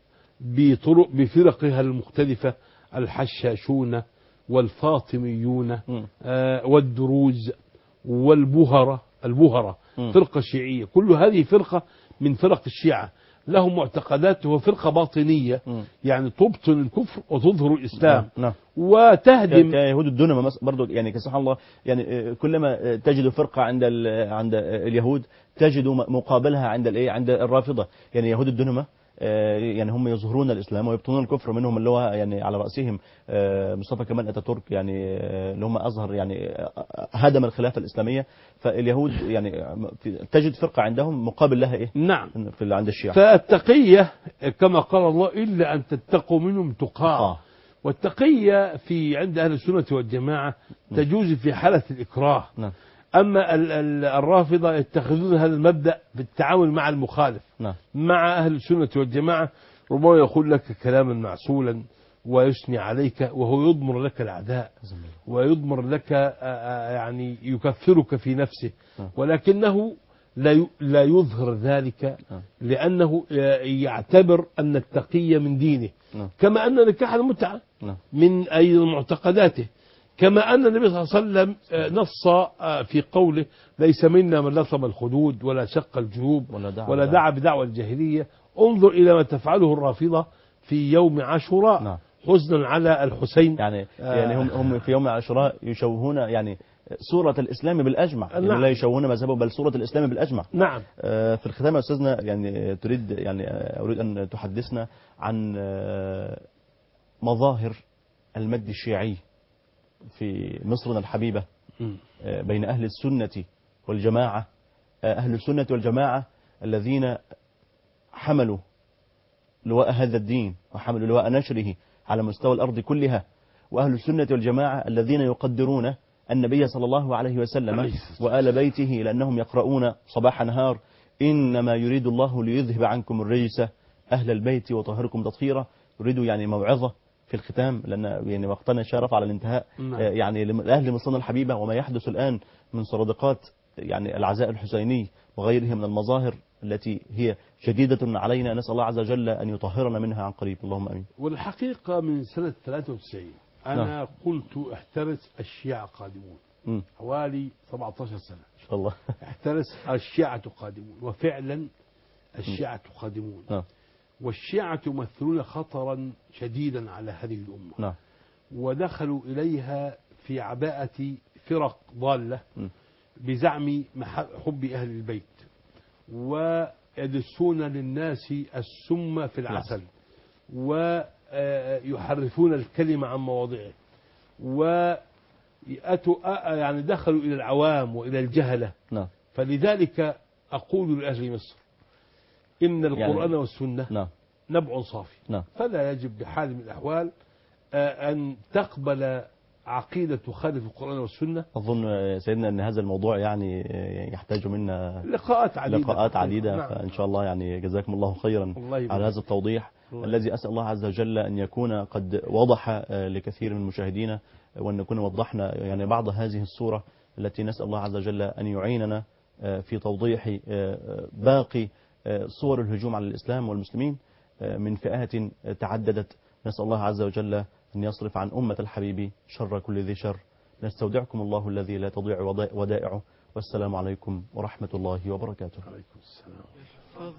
بفرقها المختلفة، الحشاشون والفاطميون والدروز والبهرة فرقة شيعية. كل هذه فرقة من فرق الشيعة، لهم معتقدات وفرقة باطنية يعني تبطن الكفر وتظهر الإسلام. نعم. وتهدم كيهود الدنمة برضو. يعني سبحان الله، يعني كلما تجد فرقة عند اليهود تجد مقابلها عند الرافضة. يعني يهود الدنمة يعني هم يظهرون الإسلام ويبطنون الكفر. منهم اللي هو يعني على رأسهم مصطفى كمال أتاتورك، يعني اللي هم أظهر يعني هدم الخلافة الإسلامية. فاليهود يعني تجد فرقة عندهم مقابل لها إيه؟ نعم. عند الشيعة. فالتقية كما قال الله: إلا أن تتقوا منهم تقاه. والتقية عند أهل السنة والجماعة تجوز في حالة الإكراه. نعم. أما الرافضة يتخذون هذا المبدأ في التعامل مع المخالف. نعم. مع أهل السنة والجماعة ربما يقول لك كلاما معسولا ويثني عليك وهو يضمر لك الأعداء ويضمر لك يعني يكفرك في نفسه، ولكنه لا يظهر ذلك لأنه يعتبر أن التقية من دينه، كما أن نكاح المتعة من أي معتقداته، كما أن النبي صلى الله عليه وسلم نص في قوله: ليس منا من لطم الخدود ولا شق الجيوب ولا دعا بدعوى الجاهلية. انظر إلى ما تفعله الرافضة في يوم عاشوراء حزنا على الحسين. يعني هم في يوم عاشوراء يشوهون يعني صورة الإسلام بالأجمع. يعني لا يشوهون مذهبه بل صورة الإسلام بالأجمع. نعم. في الختام يا أستاذنا، يعني أريد أن تحدثنا عن مظاهر المد الشيعي في مصرنا الحبيبة بين أهل السنة والجماعة. أهل السنة والجماعة الذين حملوا لواء هذا الدين وحملوا لواء نشره على مستوى الأرض كلها، وأهل السنة والجماعة الذين يقدرون النبي صلى الله عليه وسلم وآل بيته، لأنهم يقرؤون صباح نهار: إنما يريد الله ليذهب عنكم الرجس أهل البيت وطهركم تطهيرا. يريد يعني موعظة في الختام لأن يعني وقتنا شرف على الانتهاء، يعني لأهل مصر الحبيبة وما يحدث الآن من سرادقات يعني العزاء الحسيني وغيرها من المظاهر التي هي شديدة علينا، نسأل الله عز وجل أن يطهرنا منها عن قريب، اللهم أمين. والحقيقة من سنة 93 أنا قلت احترس الشيعة قادمون، حوالي 17 سنة إن شاء الله. احترس الشيعة قادمون، وفعلا الشيعة قادمون، والشيعة يمثلون خطرا شديدا على هذه الأمة، ودخلوا إليها في عباءة فرق ضالة بزعم حب أهل البيت، ويدسون للناس السم في العسل، ويحرفون الكلمة عن مواضعه، يعني دخلوا إلى العوام وإلى الجهلة. فلذلك أقول لأهل مصر إن القرآن والسنة نبع صافي، فلا يجب بحال من الأحوال أن تقبل عقيدة تخالف القرآن والسنة. أظن سيدنا أن هذا الموضوع يعني يحتاج منا لقاءات عديدة فإن شاء الله يعني جزاكم الله خيرا على هذا التوضيح الذي أسأل الله عز وجل أن يكون قد وضح لكثير من مشاهدينا، وأن نكون وضحنا يعني بعض هذه الصورة التي نسأل الله عز وجل أن يعيننا في توضيح باقي صور الهجوم على الإسلام والمسلمين من فئات تعددت. نسأل الله عز وجل أن يصرف عن أمة الحبيب شر كل ذي شر. نستودعكم الله الذي لا تضيع ودائعه، والسلام عليكم ورحمة الله وبركاته. عليكم السلام.